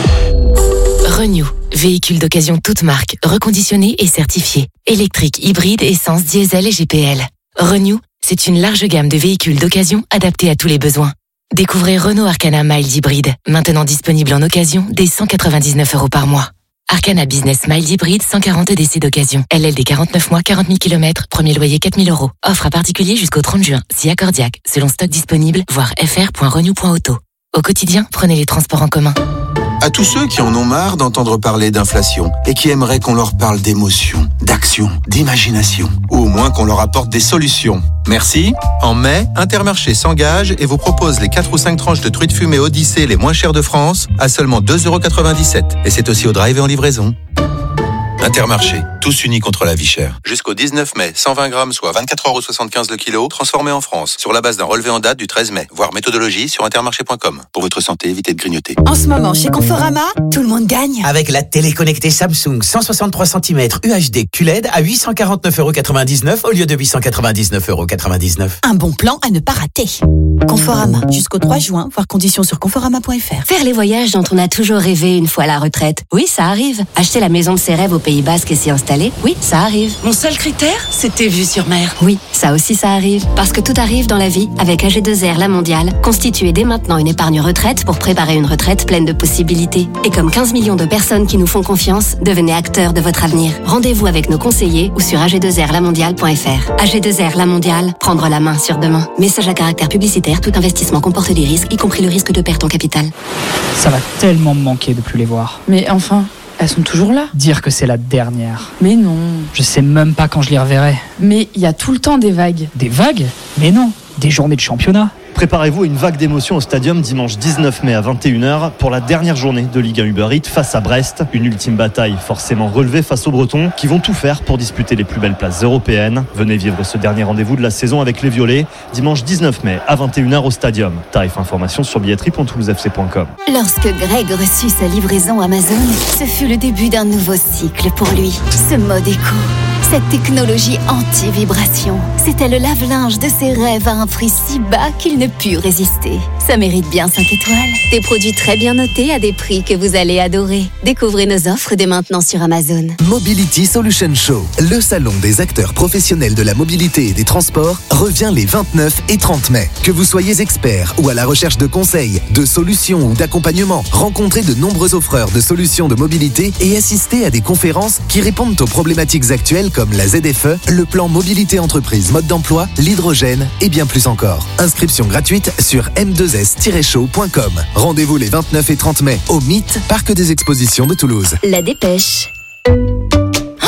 Renew, véhicule d'occasion toute marque, reconditionné et certifié. Électrique, hybride, essence, diesel et G P L. Renew, c'est une large gamme de véhicules d'occasion adaptés à tous les besoins. Découvrez Renault Arcana Mild Hybride, maintenant disponible en occasion dès cent quatre-vingt-dix-neuf euros par mois. Arcana Business Mild Hybride, cent quarante D C d'occasion. L L D quarante-neuf mois, quarante mille kilomètres. Premier loyer quatre mille euros. Offre à particulier jusqu'au trente juin. Si accordiaque. Selon stock disponible, voir f r point renew point auto. Au quotidien, prenez les transports en commun. À tous ceux qui en ont marre d'entendre parler d'inflation et qui aimeraient qu'on leur parle d'émotion, d'action, d'imagination, ou au moins qu'on leur apporte des solutions. Merci. En mai, Intermarché s'engage et vous propose les quatre ou cinq tranches de truites fumées Odyssée les moins chères de France à seulement deux euros quatre-vingt-dix-sept. Et c'est aussi au drive et en livraison. Intermarché, tous unis contre la vie chère. Jusqu'au dix-neuf mai, cent vingt grammes, soit vingt-quatre euros soixante-quinze le kilo, transformé en France, sur la base d'un relevé en date du treize mai. Voir méthodologie sur intermarché point com. Pour votre santé, évitez de grignoter. En ce moment, chez Conforama, tout le monde gagne. Avec la télé connectée Samsung cent soixante-trois centimètres U H D Q L E D à huit cent quarante-neuf euros quatre-vingt-dix-neuf au lieu de huit cent quatre-vingt-dix-neuf euros quatre-vingt-dix-neuf. Un bon plan à ne pas rater. Conforama, jusqu'au trois juin, voir conditions sur conforama point f r. Faire les voyages dont on a toujours rêvé une fois à la retraite. Oui, ça arrive. Acheter la maison de ses rêves au Pays Basque et s'y installer. Oui, ça arrive. Mon seul critère, c'était vue sur mer. Oui, ça aussi ça arrive. Parce que tout arrive dans la vie avec A G deux R La Mondiale. Constituez dès maintenant une épargne retraite pour préparer une retraite pleine de possibilités. Et comme quinze millions de personnes qui nous font confiance, devenez acteurs de votre avenir. Rendez-vous avec nos conseillers ou sur a g deux r la mondiale point f r. A G deux R La Mondiale, prendre la main sur demain. Message à caractère publicitaire, tout investissement comporte des risques, y compris le risque de perte en capital. Ça va tellement me manquer de plus les voir. Mais enfin, elles sont toujours là. Dire que c'est la dernière. Mais non. Je sais même pas quand je les reverrai. Mais il y a tout le temps des vagues. Des vagues ? Mais non, des journées de championnat. Préparez-vous à une vague d'émotion au Stadium dimanche dix-neuf mai à vingt et une heures pour la dernière journée de Ligue un Uber Eats face à Brest. Une ultime bataille forcément relevée face aux Bretons qui vont tout faire pour disputer les plus belles places européennes. Venez vivre ce dernier rendez-vous de la saison avec les Violets dimanche dix-neuf mai à vingt et une heures au Stadium. Tarif information sur billetterie point toulouse f c point com. Lorsque Greg reçut sa livraison Amazon, ce fut le début d'un nouveau cycle pour lui. Ce mode éco, cette technologie anti-vibration, c'était le lave-linge de ses rêves à un prix si bas qu'il ne put résister. Ça mérite bien cinq étoiles. Des produits très bien notés à des prix que vous allez adorer. Découvrez nos offres dès maintenant sur Amazon. Mobility Solution Show, le salon des acteurs professionnels de la mobilité et des transports, revient les vingt-neuf et trente mai. Que vous soyez expert ou à la recherche de conseils, de solutions ou d'accompagnement, rencontrez de nombreux offreurs de solutions de mobilité et assistez à des conférences qui répondent aux problématiques actuelles comme la Z F E, le plan mobilité entreprise mode d'emploi, l'hydrogène et bien plus encore. Inscription gratuite sur m deux s tiret show point com. Rendez-vous les vingt-neuf et trente mai au Mythe, Parc des Expositions de Toulouse. La dépêche. Mon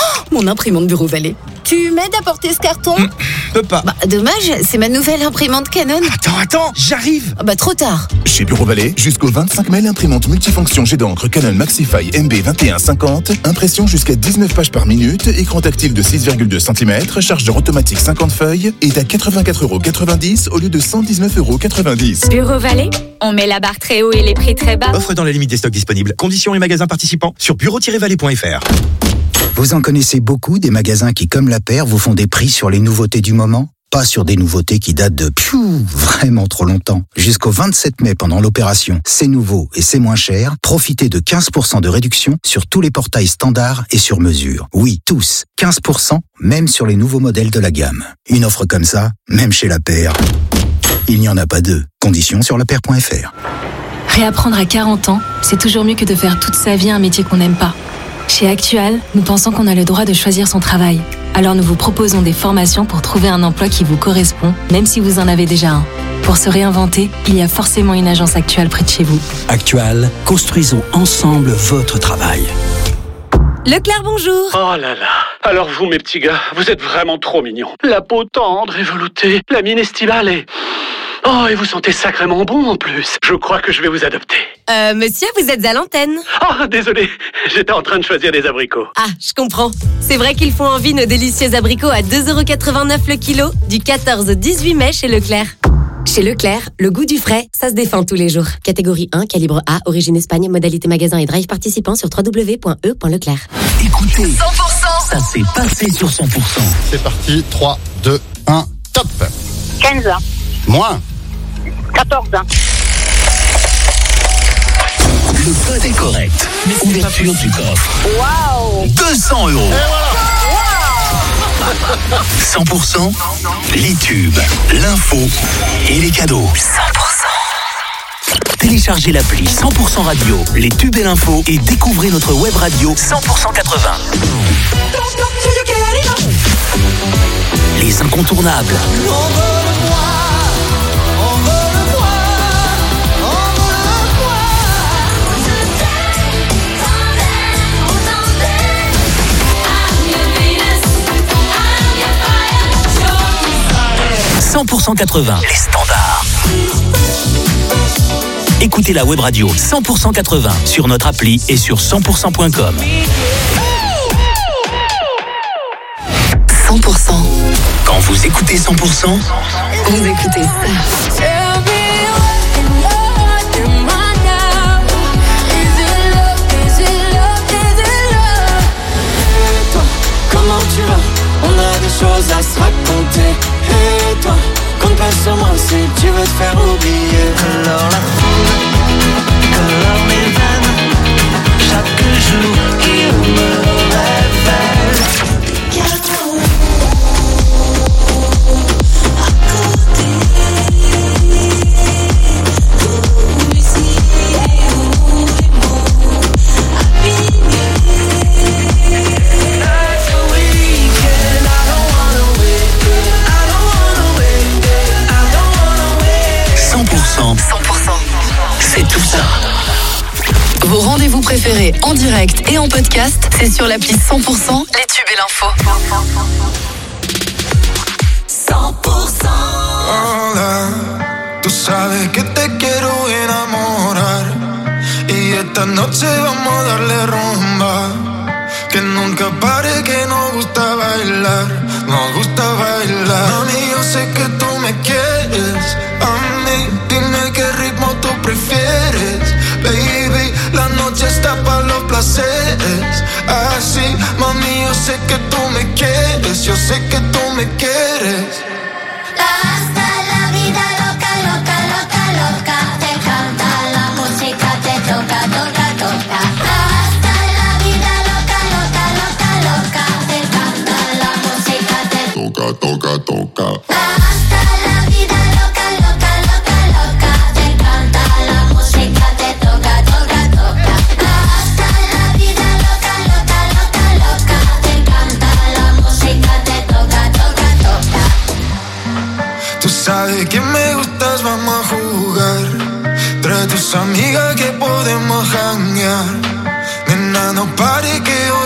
mon imprimante Bureau Vallée. Tu m'aides à porter ce carton ? mmh, Peux pas. Bah, dommage, c'est ma nouvelle imprimante Canon. Attends, attends, j'arrive. Ah bah, trop tard. Chez Bureau Vallée, jusqu'au vingt-cinq mai, l'imprimante multifonction jet d'encre Canon Maxify M B vingt et un cinquante, impression jusqu'à dix-neuf pages par minute, écran tactile de six virgule deux centimètres, chargeur automatique cinquante feuilles, est à quatre-vingt-quatre euros quatre-vingt-dix au lieu de cent dix-neuf euros quatre-vingt-dix. Bureau Vallée, on met la barre très haut et les prix très bas. Offre dans la limite des stocks disponibles. Conditions et magasins participants sur bureau tiret vallée point f r. Vous en connaissez beaucoup des magasins qui, comme la paire, vous font des prix sur les nouveautés du moment ? Pas sur des nouveautés qui datent de piou, vraiment trop longtemps. Jusqu'au vingt-sept mai, pendant l'opération C'est nouveau et c'est moins cher, profitez de quinze pour cent de réduction sur tous les portails standards et sur mesure. Oui, tous. quinze pour cent, même sur les nouveaux modèles de la gamme. Une offre comme ça, même chez la paire, il n'y en a pas deux. Conditions sur la paire point f r. Réapprendre à quarante ans, c'est toujours mieux que de faire toute sa vie un métier qu'on n'aime pas. Chez Actual, nous pensons qu'on a le droit de choisir son travail. Alors nous vous proposons des formations pour trouver un emploi qui vous correspond, même si vous en avez déjà un. Pour se réinventer, il y a forcément une agence Actual près de chez vous. Actual, construisons ensemble votre travail. Leclerc, bonjour. Oh là là. Alors vous, mes petits gars, vous êtes vraiment trop mignons. La peau tendre et veloutée, la mine estivale et... Oh, et vous sentez sacrément bon en plus. Je crois que je vais vous adopter. Euh, monsieur, vous êtes à l'antenne. Oh, désolé, j'étais en train de choisir des abricots. Ah, je comprends. C'est vrai qu'ils font envie nos délicieux abricots à deux euros quatre-vingt-neuf le kilo, du quatorze au dix-huit mai chez Leclerc. Chez Leclerc, le goût du frais, ça se défend tous les jours. Catégorie un, calibre A, origine Espagne, modalité magasin et drive participant sur w w w point e point leclerc. Écoutez, cent pour cent, ça s'est passé sur cent pour cent. C'est parti, trois, deux, un, top. quinze ans. Moins. quatorze ans. Le code est correct. Ouverture du coffre. Waouh. deux cents euros. cent pour cent, les tubes, l'info et les cadeaux. cent pour cent. Téléchargez l'appli cent pour cent radio, les tubes et l'info et découvrez notre web radio cent pour cent quatre-vingts. Les incontournables. cent pour cent quatre-vingts, les standards. Écoutez la web radio cent pour cent quatre-vingts sur notre appli et sur cent pour cent point com. cent pour cent. Quand vous écoutez cent pour cent, vous écoutez ça. Comment tu vas? On a des choses à se raconter. Et toi, compte pas sur moi si tu veux te faire oublier. Alors la foule, alors mes veines, chaque jour il me révèle. cent pour cent, c'est tout ça. Vos rendez-vous préférés en direct et en podcast, c'est sur l'appli cent pour cent, les tubes et l'info. cent pour cent. Hola, tú sabes que te quiero enamorar y esta noche vamos a darle rumba. Que nunca pare, que nos gusta bailar, nos gusta bailar. Mami, yo sé que tú me quieres, a mí dime qué ritmo tú prefieres. Baby, la noche está para los placeres. Así, mami, yo sé que tú me quieres, yo sé que tú me quieres. Hasta la vida loca, loca, loca, loca. Te canta la música, te toca, toca, toca. Hasta la vida loca, loca, loca, loca. Te canta la música, te toca, toca, toca. Hasta la vida loca, loca, loca, loca. Te canta la música, te toca, toca, toca. Hasta la vida loca, loca, loca, loca. Te canta la música, te toca, toca, toca. Tú sabes que me gustas, vamos a jugar. Trae tus amigas que podemos janguear. Nena, no pare que hoy